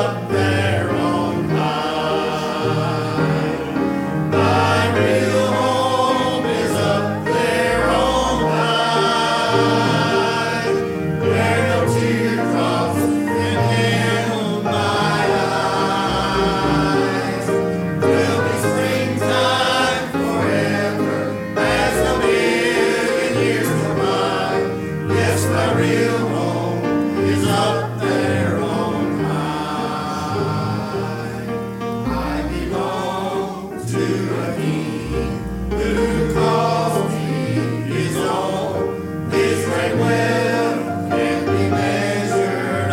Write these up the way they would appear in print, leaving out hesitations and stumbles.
up there on high. My real home is up there on high, where no teardrops can dim my eyes. There'll be springtime forever as a million years go by. Yes, my real home is up there on high. I belong to a king who calls me his own. His great wealth can't be measured, I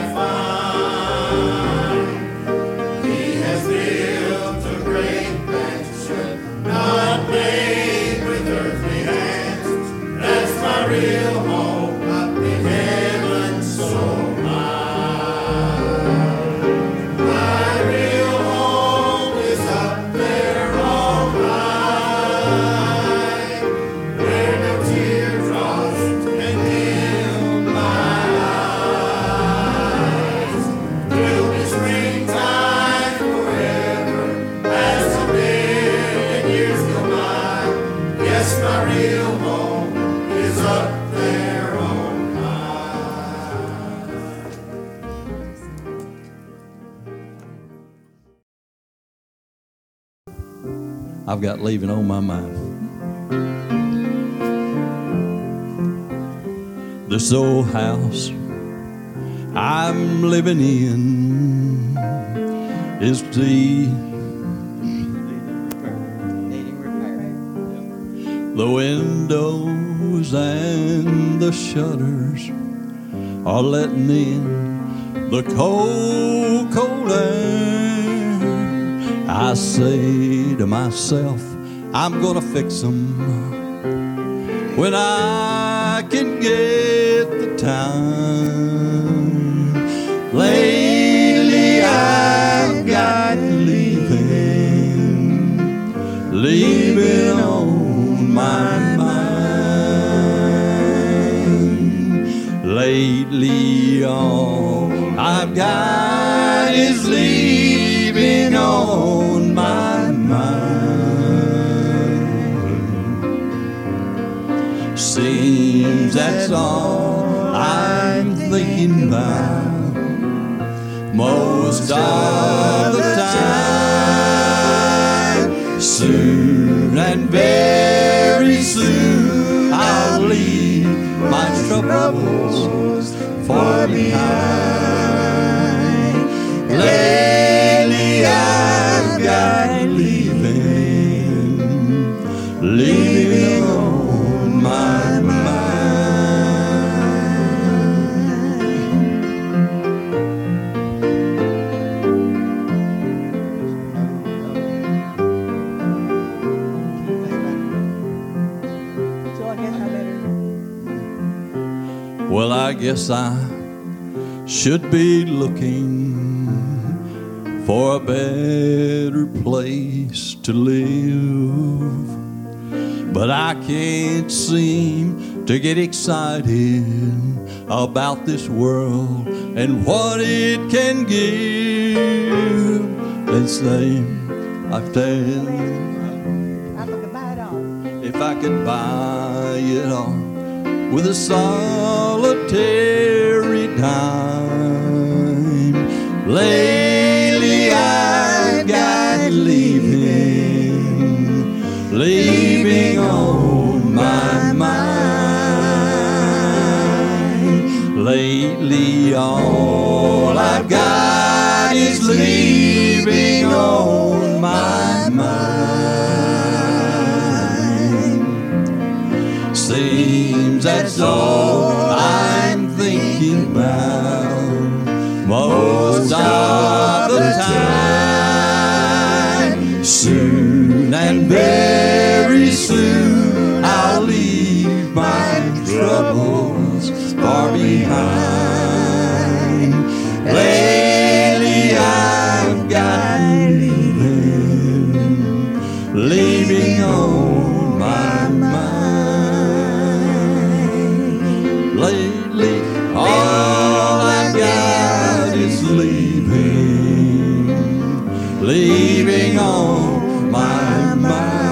find. He has built a great mansion, not made with earthly hands. That's my real home up in heaven so high. My real home is up there on high, where no teardrops can dim my eyes. There'll be springtime forever as a million years go by. Yes, my real home is up there on high. I've got leaving on my mind. This old house I'm living in is the windows and the shutters are letting in the cold, cold air. I say to myself, I'm gonna fix them when I can get the time. Lately I've got leaving on my mind. Lately all I've got is leaving on my mind. Seems that's all I'm thinking about most of the time. Soon and very soon I'll leave my troubles far behind. Lately I've got leaving on my mind. Well, I guess I should be looking for a better place to live, but I can't seem to get excited about this world and what it can give. They say I've if I could buy it all with a solitary dime. Lately I've got leaving on my mind. Lately all I've got is leaving on my mind. Seems that's all I'm thinking about most of the time. Soon and very soon I'll leave my troubles far behind. Lately I've got leaving on my mind. Lately all I've got is leaving leaving on my mind.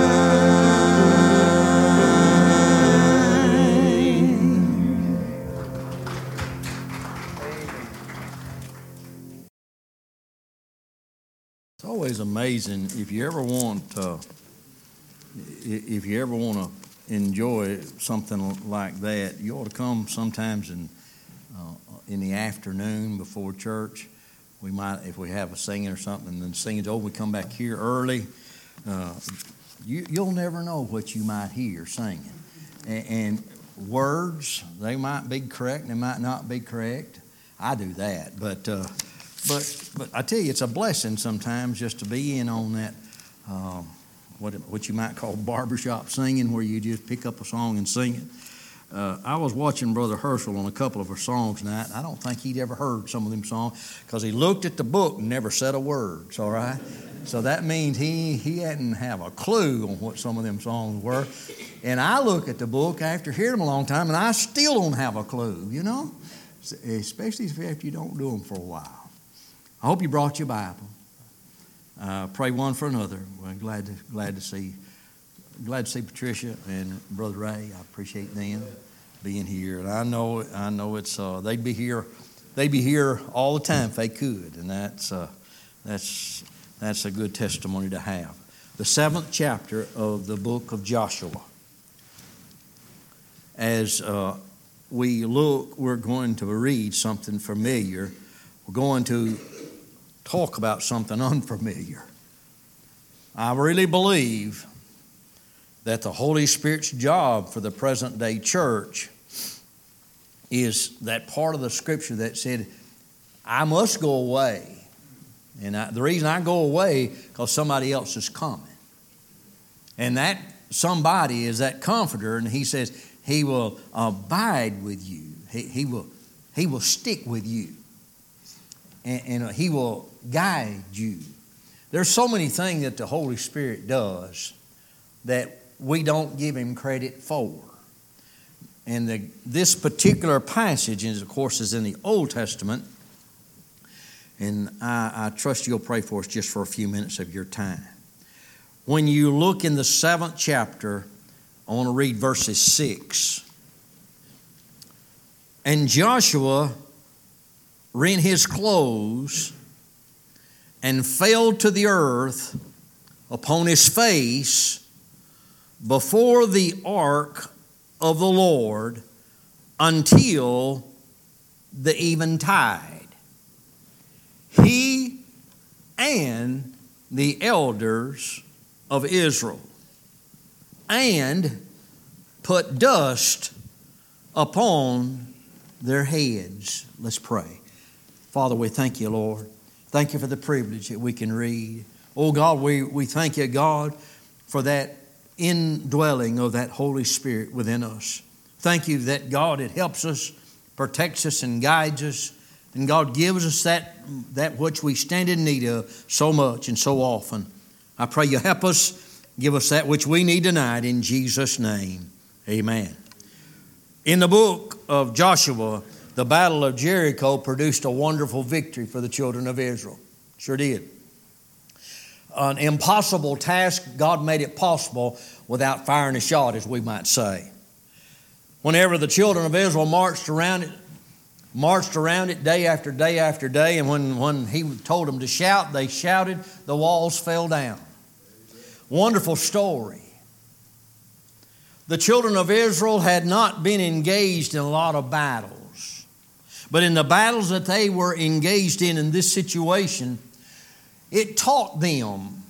It's always amazing if you ever want to enjoy something like that. You ought to come sometimes in the afternoon before church. We might, if we have a singing or something, and then singing's over, we come back here early. You'll never know what you might hear singing. And words, they might be correct, they might not be correct. I do that, but I tell you, it's a blessing sometimes just to be in on that, what you might call barbershop singing, where you just pick up a song and sing it. I was watching Brother Herschel on a couple of our songs tonight. I don't think he'd ever heard some of them songs because he looked at the book and never said a word, all right? So that means he hadn't have a clue on what some of them songs were. And I look at the book after hearing them a long time, and I still don't have a clue, you know? Especially if you don't do them for a while. I hope you brought your Bible. Pray one for another. We're glad to see Patricia and Brother Ray. I appreciate them being here, and I know it's they'd be here all the time if they could, and that's a good testimony to have. The 7th chapter of the book of Joshua. As we look, we're going to read something familiar. We're going to talk about something unfamiliar. I really believe that the Holy Spirit's job for the present day church is that part of the scripture that said, I must go away. And the reason I go away, because somebody else is coming. And that somebody is that comforter, and he says he will abide with you. He will stick with you. And he will guide you. There's so many things that the Holy Spirit does that we don't give him credit for. And this particular passage, of course, is in the Old Testament. And I trust you'll pray for us just for a few minutes of your time. When you look in the 7th chapter, I want to read verses 6. And Joshua rent his clothes and fell to the earth upon his face before the ark of the Lord until the eventide. He and the elders of Israel, and put dust upon their heads. Let's pray. Father, we thank you, Lord. Thank you for the privilege that we can read. Oh God, we thank you, God, for that indwelling of that Holy Spirit within us. Thank you that, God, it helps us, protects us, and guides us. And God gives us that which we stand in need of so much and so often. I pray you help us, give us that which we need tonight in Jesus' name. Amen. In the book of Joshua, the Battle of Jericho produced a wonderful victory for the children of Israel. Sure did. An impossible task, God made it possible without firing a shot, as we might say. Whenever the children of Israel marched around it day after day after day, and when he told them to shout, they shouted, the walls fell down. Wonderful story. The children of Israel had not been engaged in a lot of battles. But in the battles that they were engaged in this situation, it taught them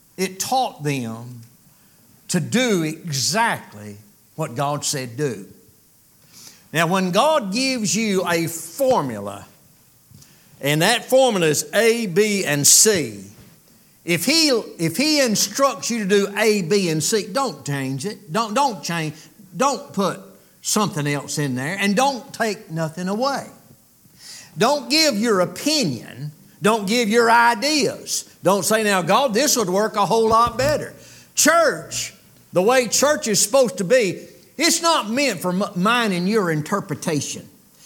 to do exactly what God said do. Now, when God gives you a formula, and that formula is A, B, and C, if He instructs you to do A, B, and C, don't change it. Don't change. Don't put something else in there, and don't take nothing away. Don't give your opinion. Don't give your ideas. Don't say, now, God, this would work a whole lot better. Church, the way church is supposed to be, it's not meant for mine and your interpretation.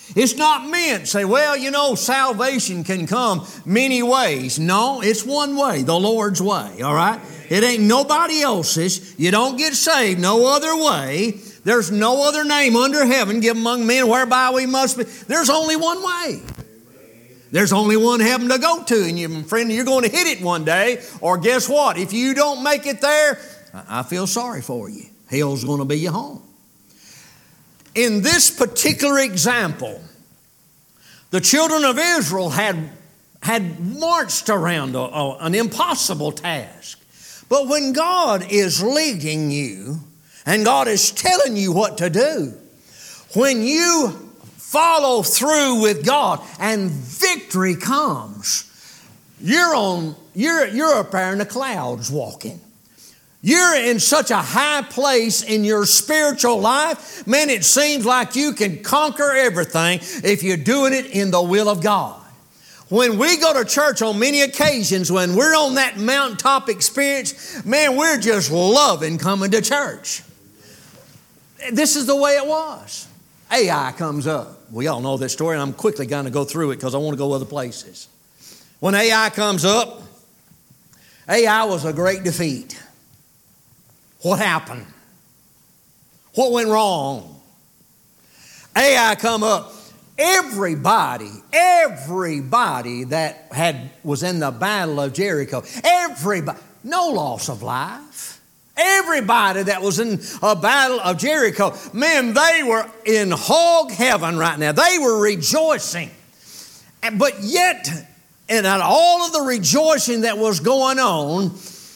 It's not meant, say, well, you know, salvation can come many ways. No, it's one way, the Lord's way, all right? It ain't nobody else's. You don't get saved no other way. There's no other name under heaven given among men whereby we must be. There's only one way. There's only one heaven to go to, and you, friend, you're going to hit it one day, or guess what? If you don't make it there, I feel sorry for you. Hell's going to be your home. In this particular example, the children of Israel had marched around an impossible task. But when God is leading you and God is telling you what to do, when you follow through with God and victory comes, you're up there in the clouds walking. You're in such a high place in your spiritual life, man, it seems like you can conquer everything if you're doing it in the will of God. When we go to church on many occasions, when we're on that mountaintop experience, man, we're just loving coming to church. This is the way it was. Ai comes up. We all know this story, and I'm quickly going to go through it because I want to go other places. When Ai comes up, Ai was a great defeat. What happened? What went wrong? Ai come up. Everybody that was in the battle of Jericho, everybody, no loss of life. Everybody that was in a battle of Jericho, man, they were in hog heaven right now. They were rejoicing. But yet, and at all of the rejoicing that was going on,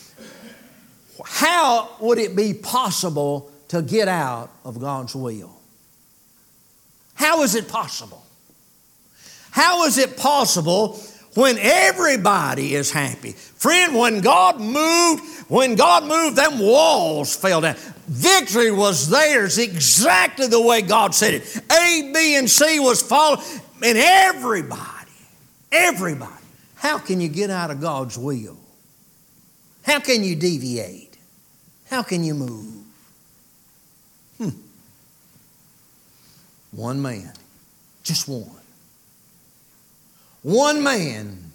how would it be possible to get out of God's will? How is it possible? How is it possible when everybody is happy? Friend, when God moved, them walls fell down. Victory was theirs exactly the way God said it. A, B, and C was followed, and everybody. How can you get out of God's will? How can you deviate? How can you move? One man, just one. One man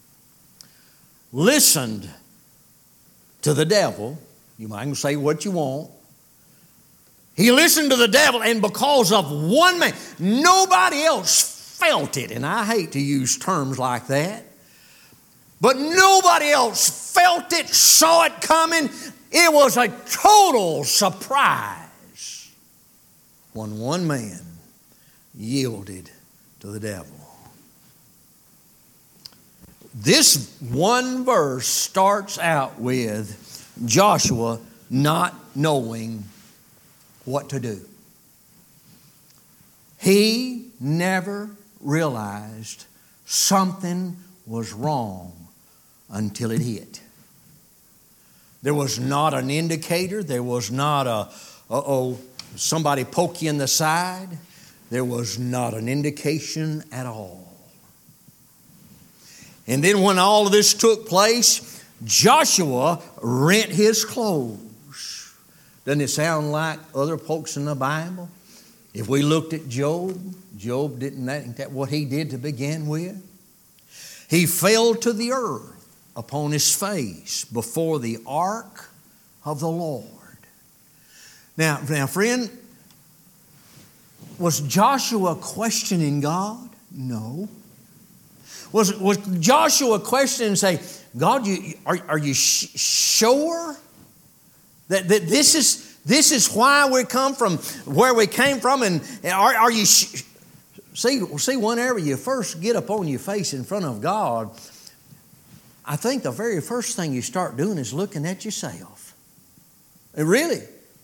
listened to the devil. You might say what you want. He listened to the devil, and because of one man, nobody else felt it. And I hate to use terms like that. But nobody else felt it, saw it coming. It was a total surprise when one man yielded to the devil. This one verse starts out with Joshua not knowing what to do. He never realized something was wrong until it hit. There was not an indicator. There was not somebody poke you in the side. There was not an indication at all. And then when all of this took place, Joshua rent his clothes. Doesn't it sound like other folks in the Bible? If we looked at Job isn't that what he did to begin with? He fell to the earth upon his face before the ark of the Lord. Now, friend, was Joshua questioning God? No. Was Joshua questioning and say, God, are you sure that this is why we come from where we came from? And are you see? Whenever you first get up on your face in front of God, I think the very first thing you start doing is looking at yourself. And really,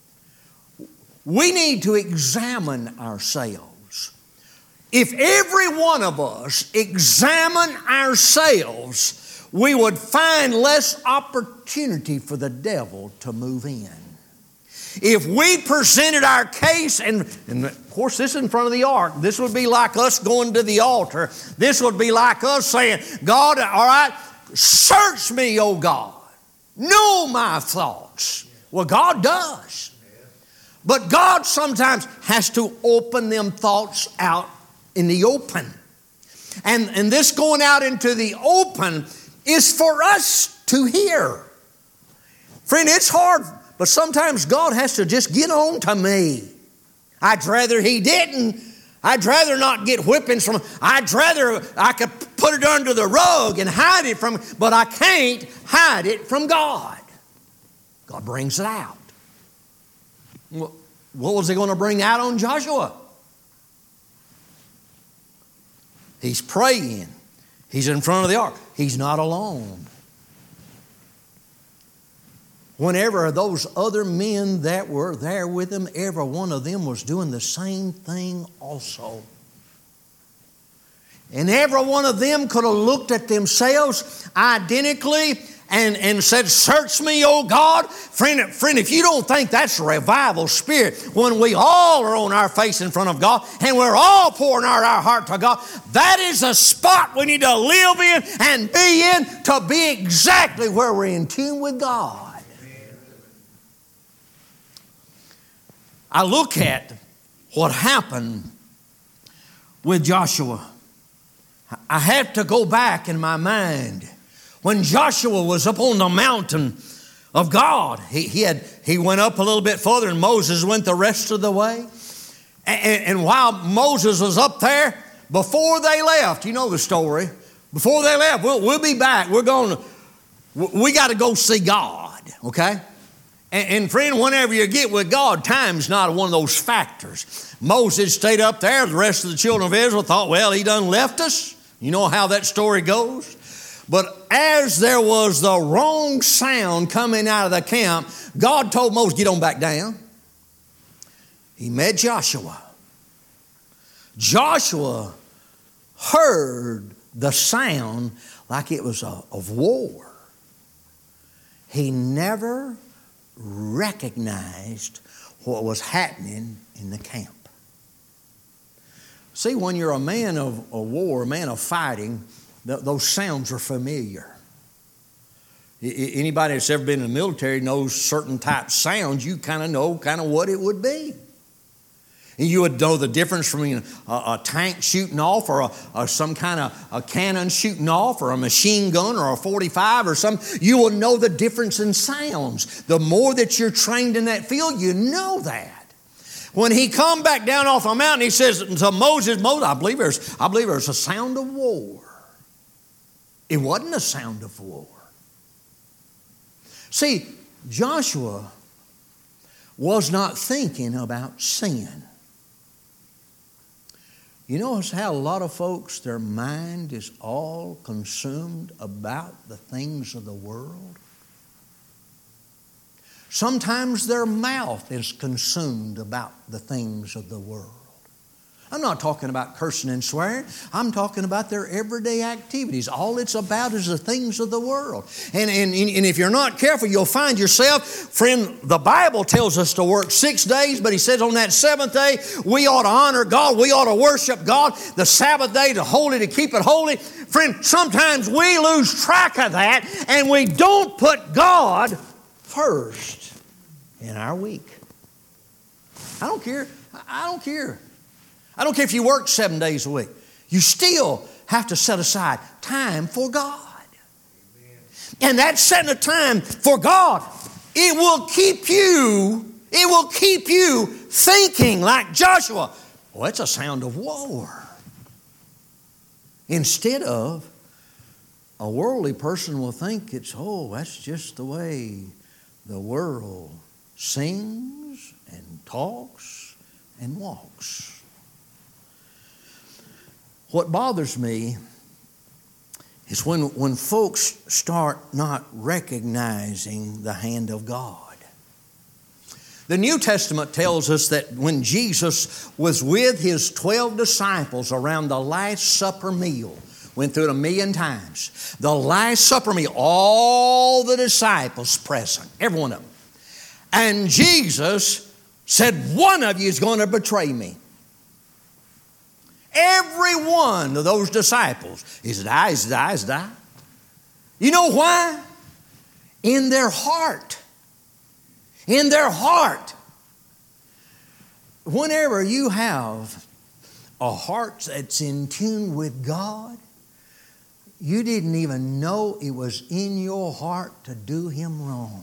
we need to examine ourselves. If every one of us examine ourselves, we would find less opportunity for the devil to move in. If we presented our case, and of course this is in front of the ark, this would be like us going to the altar. This would be like us saying, God, all right, search me, O God. Know my thoughts. Well, God does. But God sometimes has to open them thoughts out in the open. And this going out into the open is for us to hear. Friend, it's hard, but sometimes God has to just get on to me. I'd rather He didn't. I'd rather not get whippings from Him. I'd rather I could put it under the rug and hide it from Him, but I can't hide it from God. God brings it out. What was He going to bring out on Joshua? He's praying. He's in front of the ark. He's not alone. Whenever those other men that were there with him, every one of them was doing the same thing also. And every one of them could have looked at themselves identically and said, "Search me, O God." Friend, if you don't think that's a revival spirit, when we all are on our face in front of God and we're all pouring out our heart to God, that is a spot we need to live in and be in to be exactly where we're in tune with God. I look at what happened with Joshua. I have to go back in my mind. When Joshua was up on the mountain of God, he went up a little bit further and Moses went the rest of the way. And while Moses was up there, before they left, you know the story, before they left, we'll be back. We got to go see God, okay? And friend, whenever you get with God, time's not one of those factors. Moses stayed up there. The rest of the children of Israel thought, well, he done left us. You know how that story goes. But as there was the wrong sound coming out of the camp, God told Moses, get on back down. He met Joshua. Joshua heard the sound like it was of war. He never recognized what was happening in the camp. See, when you're a man of war, a man of fighting, those sounds are familiar. Anybody that's ever been in the military knows certain type of sounds. You kind of know what it would be. And you would know the difference between a tank shooting off or some kind of a cannon shooting off or a machine gun or a 45 or something. You will know the difference in sounds. The more that you're trained in that field, you know that. When he come back down off the mountain, he says to Moses, I believe there's a sound of war. It wasn't a sound of war. See, Joshua was not thinking about sin. You notice how a lot of folks, their mind is all consumed about the things of the world? Sometimes their mouth is consumed about the things of the world. I'm not talking about cursing and swearing. I'm talking about their everyday activities. All it's about is the things of the world. And if you're not careful, you'll find yourself, friend, the Bible tells us to work 6 days, but He says on that seventh day, we ought to honor God. We ought to worship God. The Sabbath day to holy, to keep it holy. Friend, sometimes we lose track of that and we don't put God first in our week. I don't care. I don't care if you work 7 days a week. You still have to set aside time for God. Amen. And that setting of time for God, it will keep you thinking like Joshua, well, it's a sound of war. Instead of a worldly person will think that's just the way the world sings and talks and walks. What bothers me is when folks start not recognizing the hand of God. The New Testament tells us that when Jesus was with His 12 disciples around the Last Supper meal, went through it 1,000,000 times, the Last Supper meal, all the disciples present, every one of them. And Jesus said, one of you is going to betray me. Every one of those disciples, is it I? You know why? In their heart. Whenever you have a heart that's in tune with God, you didn't even know it was in your heart to do Him wrong.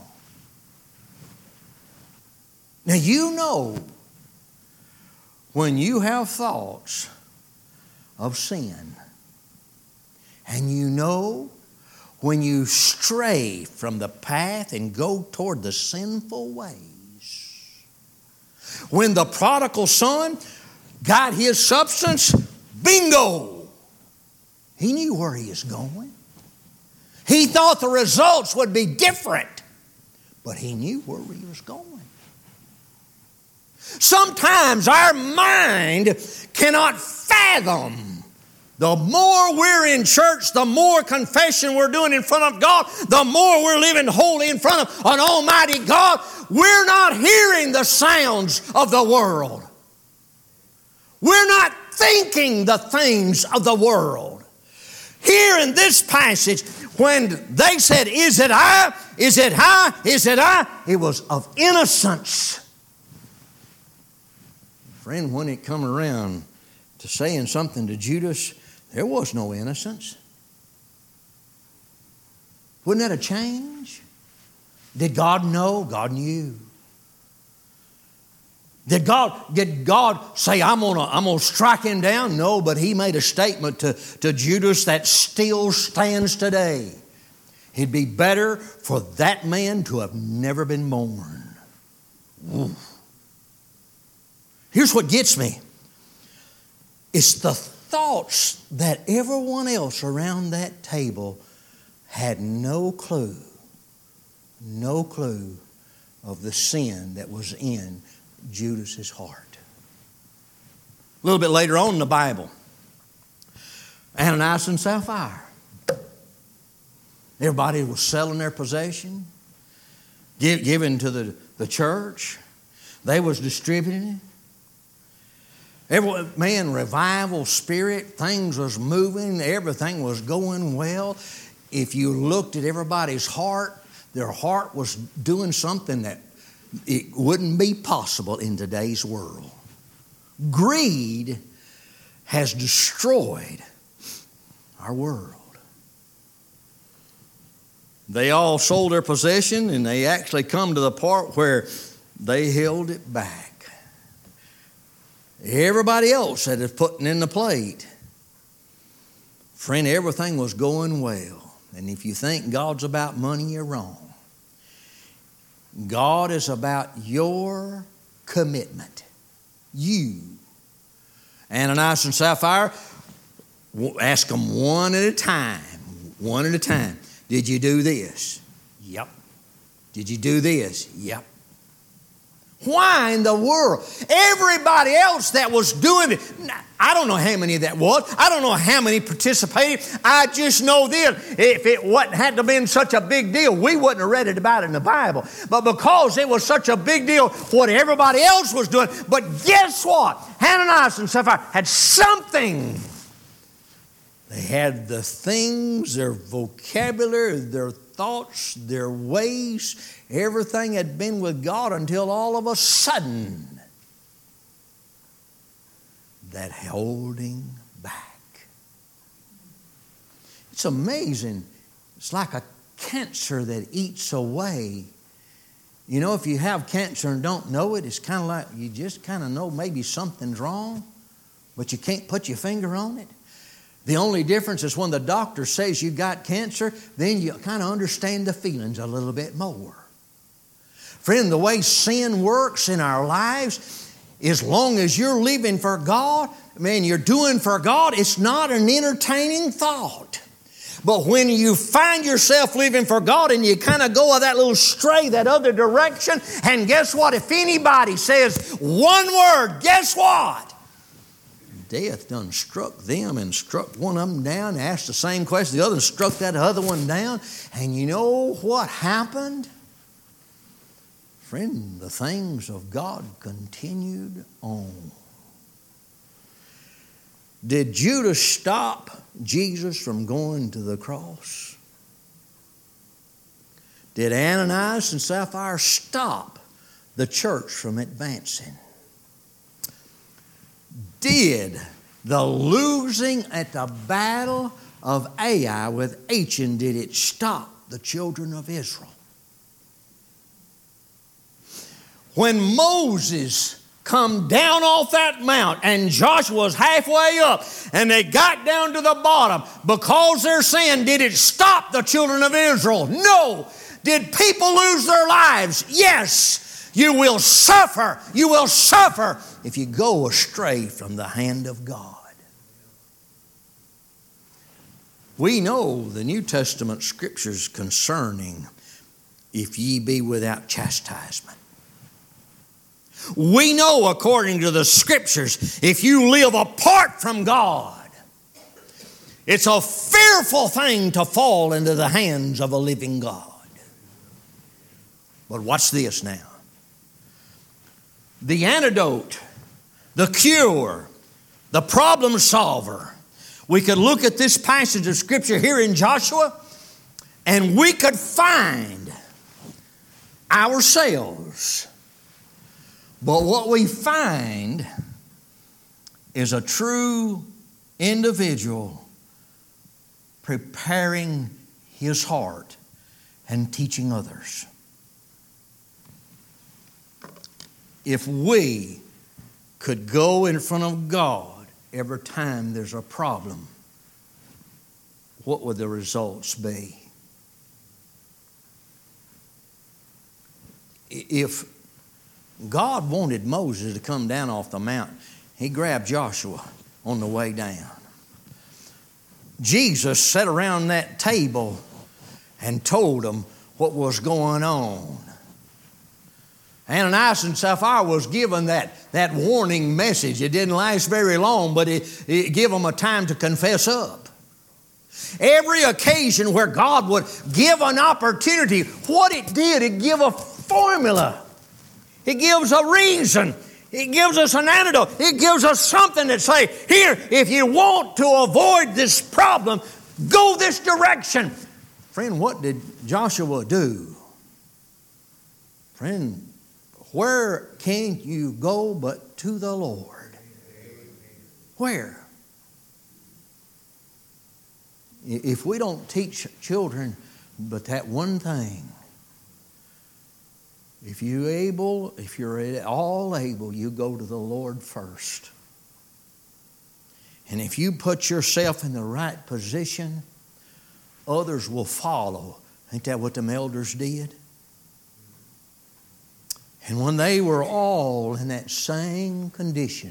Now you know when you have thoughts of sin, and you know when you stray from the path and go toward the sinful ways. When the prodigal son got his substance, bingo! He knew where he was going. He thought the results would be different, but he knew where he was going. Sometimes our mind cannot fathom. The more we're in church, the more confession we're doing in front of God, the more we're living holy in front of an almighty God, we're not hearing the sounds of the world. We're not thinking the things of the world. Here in this passage, when they said, "Is it I? Is it I? Is it I?" it was of innocence. Friend, when it come around to saying something to Judas, there was no innocence. Wouldn't that a change? Did God know? God knew. Did God say, I'm gonna strike him down? No, but He made a statement to Judas that still stands today. It'd be better for that man to have never been born. Ooh. Here's what gets me. It's the thoughts that everyone else around that table had no clue of the sin that was in Judas's heart. A little bit later on in the Bible, Ananias and Sapphira. Everybody was selling their possession, giving to the church. They was distributing it. Revival spirit, things was moving, everything was going well. If you looked at everybody's heart, their heart was doing something that it wouldn't be possible in today's world. Greed has destroyed our world. They all sold their possession, and they actually come to the part where they held it back. Everybody else that is putting in the plate. Friend, everything was going well. And if you think God's about money, you're wrong. God is about your commitment. You. Ananias and Sapphira, ask them one at a time. One at a time. Did you do this? Yep. Did you do this? Yep. Why in the world? Everybody else that was doing it, I don't know how many that was. I don't know how many participated. I just know this. If it hadn't have been such a big deal, we wouldn't have read it about it in the Bible. But because it was such a big deal, what everybody else was doing. But guess what? Ananias and Sapphira had something. They had the things, their vocabulary, their thoughts, their ways. Everything had been with God until all of a sudden that holding back. It's amazing. It's like a cancer that eats away. You know, if you have cancer and don't know it, it's kind of like you just kind of know maybe something's wrong, but you can't put your finger on it. The only difference is when the doctor says you got cancer, then you kind of understand the feelings a little bit more. Friend, the way sin works in our lives, as long as you're living for God, you're doing for God, it's not an entertaining thought. But when you find yourself living for God and you kind of go that little stray, that other direction, and guess what? If anybody says one word, guess what? Death done struck them and struck one of them down, asked the same question, the other struck that other one down. And you know what happened? Friend, the things of God continued on. Did Judas stop Jesus from going to the cross? Did Ananias and Sapphira stop the church from advancing? Did the losing at the battle of Ai with Achan did it stop the children of Israel. When Moses come down off that mount and Joshua was halfway up and they got down to the bottom because their sin, did it stop the children of Israel? No. Did people lose their lives? Yes. You will suffer. You will suffer if you go astray from the hand of God. We know the New Testament scriptures concerning if ye be without chastisement. We know according to the scriptures, if you live apart from God, it's a fearful thing to fall into the hands of a living God. But watch this now. The antidote, the cure, the problem solver. We could look at this passage of Scripture here in Joshua and we could find ourselves. But what we find is a true individual preparing his heart and teaching others. If we could go in front of God every time there's a problem, what would the results be? If God wanted Moses to come down off the mountain, He grabbed Joshua on the way down. Jesus sat around that table and told them what was going on. Ananias and Sapphira was given that warning message. It didn't last very long, but it gave them a time to confess up. Every occasion where God would give an opportunity, what it did, it gave a formula. It gives a reason. It gives us an antidote. It gives us something that say, here, if you want to avoid this problem, go this direction. Friend, what did Joshua do? Friend, where can you go but to the Lord? Where? If we don't teach children but that one thing, if you're at all able, you go to the Lord first. And if you put yourself in the right position, others will follow. Ain't that what them elders did? And when they were all in that same condition,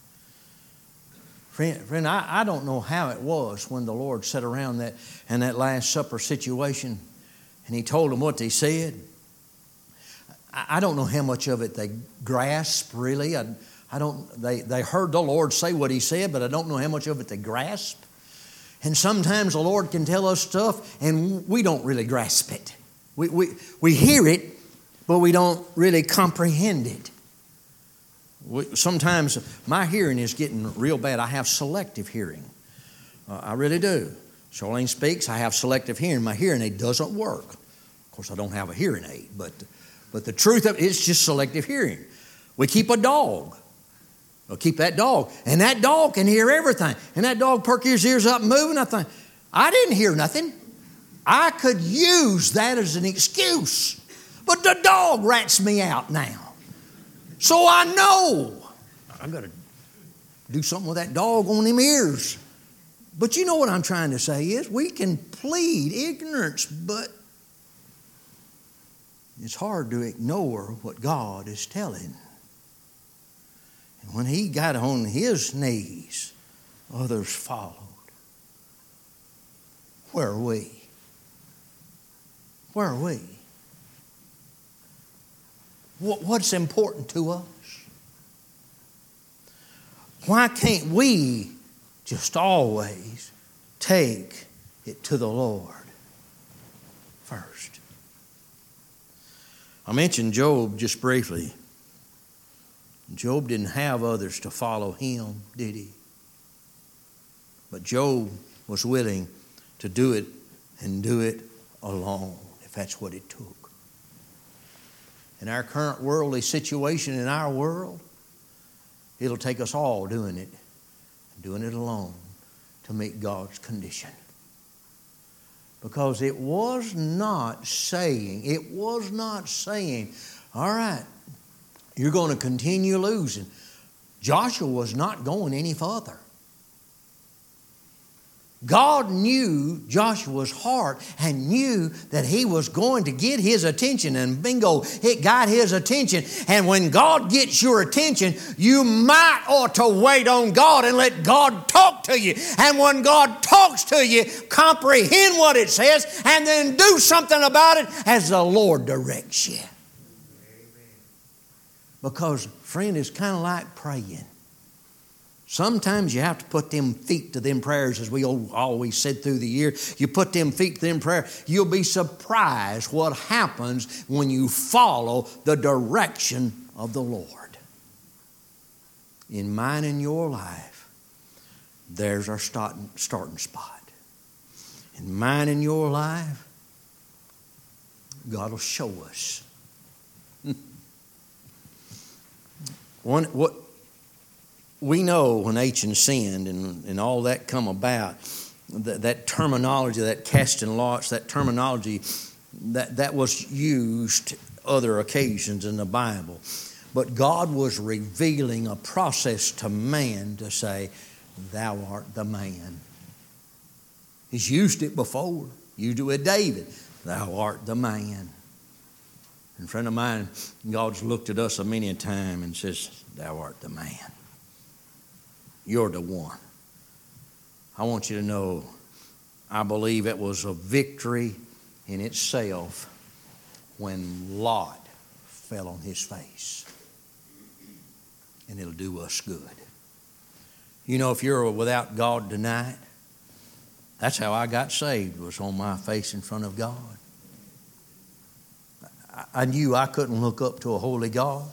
friend, I don't know how it was when the Lord sat around in that Last Supper situation and He told them what they said. I don't know how much of it they grasped, really. They heard the Lord say what He said, but I don't know how much of it they grasped. And sometimes the Lord can tell us stuff and we don't really grasp it. We hear it, but we don't really comprehend it. Sometimes my hearing is getting real bad. I have selective hearing. I really do. Charlene speaks, I have selective hearing. My hearing aid doesn't work. Of course, I don't have a hearing aid, but the truth of it, it's just selective hearing. We keep a dog. We'll keep that dog. And that dog can hear everything. And that dog perk his ears up and move, and I think, I didn't hear nothing. I could use that as an excuse. But the dog rats me out now. So I know I've got to do something with that dog on them ears. But you know what I'm trying to say is we can plead ignorance, but it's hard to ignore what God is telling. And when He got on His knees, others followed. Where are we? Where are we? What's important to us? Why can't we just always take it to the Lord first? I mentioned Job just briefly. Job didn't have others to follow him, did he? But Job was willing to do it and do it alone, if that's what it took. In our current worldly situation in our world, it'll take us all doing it doing it alone to meet God's condition. Because it was not saying, all right, you're going to continue losing. Joshua was not going any further. God knew Joshua's heart and knew that he was going to get his attention, and bingo, it got his attention. And when God gets your attention, you might ought to wait on God and let God talk to you. And when God talks to you, comprehend what it says and then do something about it as the Lord directs you. Because, friend, it's kind of like praying. Sometimes you have to put them feet to them prayers, as we always said through the year. You put them feet to them prayers. You'll be surprised what happens when you follow the direction of the Lord. In mine and your life, there's our starting spot. In mine and your life, God will show us. What we know when Achan sinned and all that come about, that terminology, that casting lots, that terminology, that was used other occasions in the Bible. But God was revealing a process to man to say, thou art the man. He's used it before. Used it with David. Thou art the man. And a friend of mine, God's looked at us a many a time and says, thou art the man. You're the one. I want you to know, I believe it was a victory in itself when Lot fell on his face. And it'll do us good. You know, if you're without God tonight, that's how I got saved, was on my face in front of God. I knew I couldn't look up to a holy God.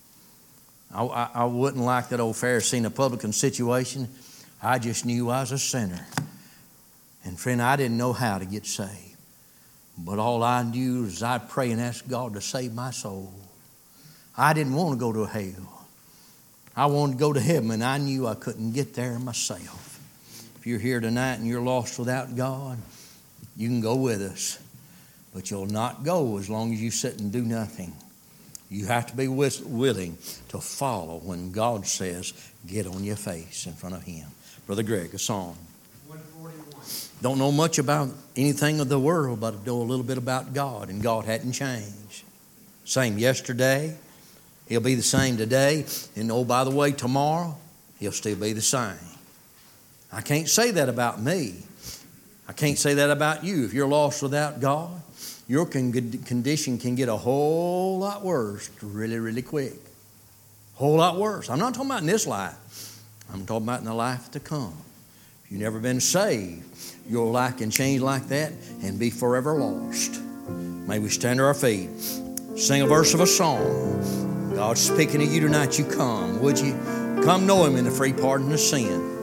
I wouldn't like that old Pharisee and publican situation. I just knew I was a sinner. And friend, I didn't know how to get saved. But all I knew is I'd pray and ask God to save my soul. I didn't want to go to hell. I wanted to go to heaven, and I knew I couldn't get there myself. If you're here tonight and you're lost without God, you can go with us. But you'll not go as long as you sit and do nothing. You have to be willing to follow when God says, get on your face in front of Him. Brother Greg, a song. 141. Don't know much about anything of the world, but I know a little bit about God, and God hadn't changed. Same yesterday, He'll be the same today, and oh, by the way, tomorrow, He'll still be the same. I can't say that about me. I can't say that about you. If you're lost without God, your condition can get a whole lot worse really, really quick. Whole lot worse. I'm not talking about in this life. I'm talking about in the life to come. If you've never been saved, your life can change like that and be forever lost. May we stand to our feet, sing a verse of a song. God's speaking to you tonight. You come, would you? Come know Him in the free pardon of sin.